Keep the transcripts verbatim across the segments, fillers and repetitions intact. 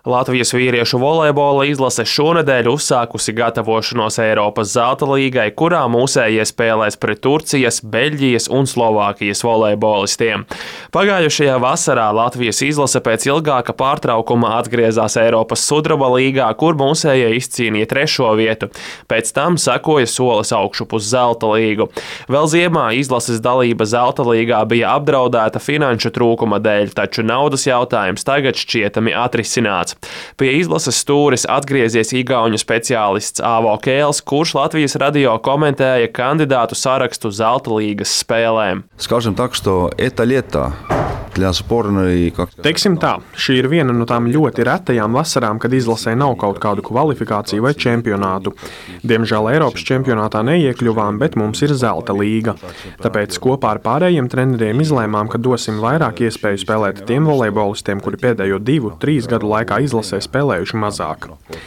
Latvijas vīriešu volejbola izlase šonedēļ uzsākusi gatavošanos Eiropas zelta līgai, kurā mūsējie spēlēs pret Turcijas, Beļģijas un Slovākijas volejbolistiem. Pagājušajā vasarā Latvijas izlase pēc ilgāka pārtraukuma atgriezās Eiropas sudraba līgā, kur mūsējie izcīnīja trešo vietu. Pēc tam sekoja solis augšup uz zelta līgu. Vēl ziemā izlases dalība zelta līgā bija apdraudēta finanšu trūkuma dēļ, taču naudas jautājums tagad šķietami atrisināts. Pie izlases stūres atgriezies igauņu speciālists Avo Kēls, kurš Latvijas radio komentēja kandidātu sarakstu zelta līgas spēlēm. Скажем так, что это лето для сборной как Teiksim tā, šī ir viena no tām ļoti retajām vasarām, kad izlasē nav kaut kādu kvalifikāciju vai čempionātu. Diemžēl Eiropas čempionātā neiekļuvām, bet mums ir zelta līga. Tāpēc kopā ar pārējiem treneriem izlēmām, ka dosim vairāk iespēju spēlēt tiem volejbolistiem, kuri pēdējo divu, trīs gadu laikā izlasē spēlējuši mazāk.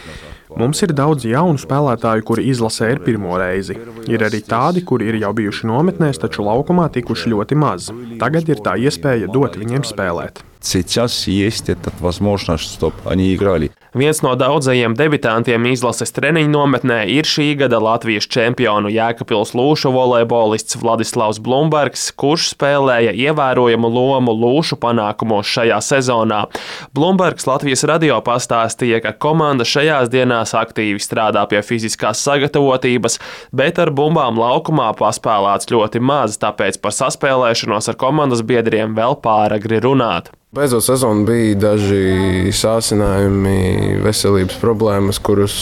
Mums ir daudz jaunu spēlētāju, kuri izlasē ir pirmo reizi. Ir arī tādi, kuri ir jau bijuši nometnēs, taču laukumā tikuši ļoti maz. Tagad ir tā iespēja dot viņiem spēlēt. Сейчас есть эта возможность, чтобы они играли. Viens no daudzajiem debitantiem izlases treniņu nometnē ir šī gada Latvijas čempionu Jēkabpils lūšu volejbolists Vladislavs Blumbergs, kurš spēlēja ievērojamu lomu lūšu panākumos šajā sezonā. Blumbergs Latvijas radio pastāstīja, ka komanda šajās dienās aktīvi strādā pie fiziskās sagatavotības, bet ar bumbām laukumā paspēlēts ļoti maz, tāpēc par saspēlēšanos ar komandas biedriem vēl pāragri runāt. Beidzot sezonu bija daži sācinājumi, veselības problēmas, kurus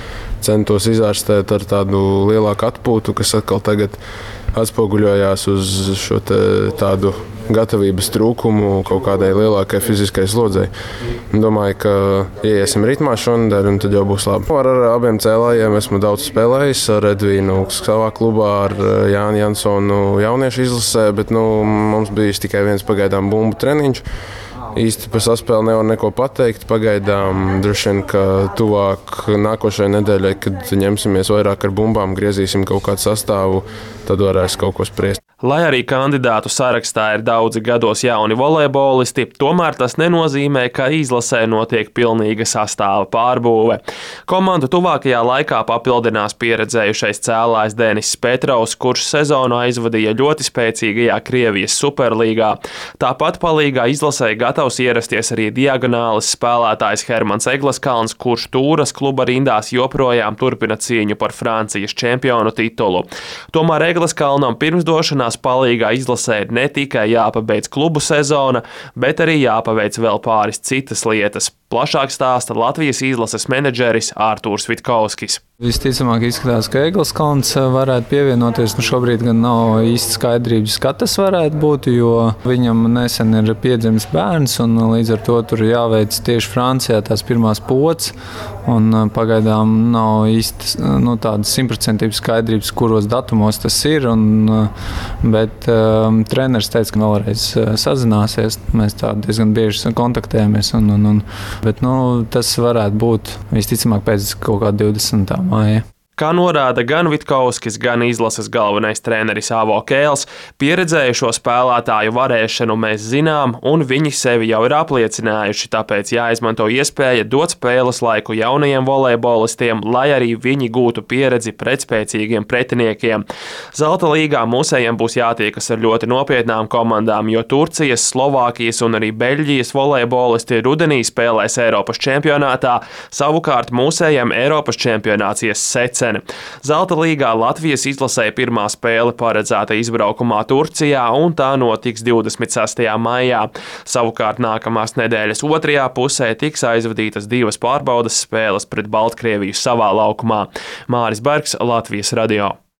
centos izārstēt ar tādu lielāku atpūtu, kas atkal tagad atspoguļojās uz šo tādu gatavības trūkumu kaut kādai lielākai fiziskai slodzei. Domāju, ka ieiesim ritmā šonadēļ un tad jau būs labi. Ar abiem cēlājiem esmu daudz spēlējis, ar Edvīnu savā klubā, ar Jāni Jansonu jauniešu izlasē, bet nu, mums bija tikai viens pagaidām bumbu treniņš. Īsti par saspēli nevar neko pateikt. Pagaidām droši vien, ka tuvāk nākošajai nedēļai, kad ņemsimies vairāk ar bumbām, griezīsim kaut kādu sastāvu, tad varēs kaut ko spriest. Lai arī kandidātu sarakstā ir daudzi gados jauni volejbolisti, tomēr tas nenozīmē, ka izlasē notiek pilnīga sastāva pārbūve. Komandu tuvākajā laikā papildinās pieredzējušais cēlājs Denis Petrovs, kurš sezonu aizvadīja ļoti spēcīgajā Krievijas superlīgā. Tāpat palīgā izlasē gatavs ierasties arī diagonālis spēlētājs Hermans Eglaskalns, kurš Tūras kluba rindās joprojām turpina cīņu par Francijas čempionu titulu. Tomēr Eglaskalnam pirms došanās palīgā izlasē ne tikai jāpabeidz klubu sezona, bet arī jāpaveic vēl pāris citas lietas. Plašāk stāsta Latvijas izlases menedžeris Ārtūrs Vitkovskis. Visticamāk izskatās, ka Eglaskalns varētu pievienoties. Nu šobrīd gan nav īsti skaidrības, kā tas varētu būt, jo viņam nesen ir piedzimis bērns un līdz ar to tur jāveic tieši Francijā tās pirmās pods. Un pagaidām nav īsti nu, tādas simtprocentības skaidrības, kuros datumos tas ir. Un, bet um, treneris teica, ka vēlreiz sazināsies. Mēs tā diezgan bieži kontaktējamies. Un, un, un, bet nu, tas varētu būt visticamāk pēc kaut kā divdesmitā māja. Kā norāda gan Vitkovskis, gan izlases galvenais treneris Avo Kēls, pieredzējušo spēlētāju varēšanu mēs zinām, un viņi sevi jau ir apliecinājuši, tāpēc jāizmanto iespēja dot spēles laiku jaunajiem volejbolistiem, lai arī viņi gūtu pieredzi pret spēcīgiem pretiniekiem. Zelta līgā mūsējiem būs jātiekas ar ļoti nopietnām komandām, jo Turcijas, Slovākijas un arī Beļģijas volejbolisti rudenī spēlēs Eiropas čempionātā, savukārt mūsējiem Eiropas čempionāts ies seceni. Zelta līgā Latvijas izlasē pirmā spēle paredzēta izbraukumā Turcijā, un tā notiks divdesmit sestajā maijā. Savukārt nākamās nedēļas otrajā pusē tiks aizvadītas divas pārbaudes spēles pret Baltkrieviju savā laukumā. Māris Bergs, Latvijas radio.